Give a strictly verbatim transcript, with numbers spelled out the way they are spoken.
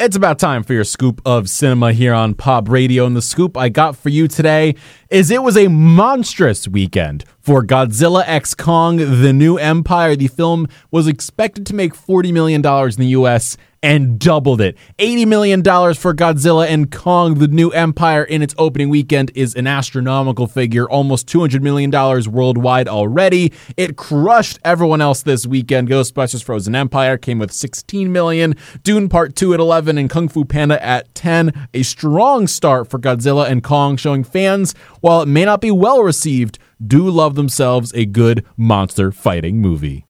It's about time for your scoop of cinema here on Pop Radio, and the scoop I got for you today is it was a monstrous weekend for Godzilla x Kong: The New Empire. The film was expected to make forty million dollars in the U S and doubled it. eighty million dollars for Godzilla and Kong: The New Empire in its opening weekend is an astronomical figure, almost two hundred million dollars worldwide already. It crushed everyone else this weekend. Ghostbusters: Frozen Empire came with sixteen million dollars, Dune Part two at eleven, and Kung Fu Panda at ten. A strong start for Godzilla and Kong, showing fans, while it may not be well received, do love themselves a good monster fighting movie.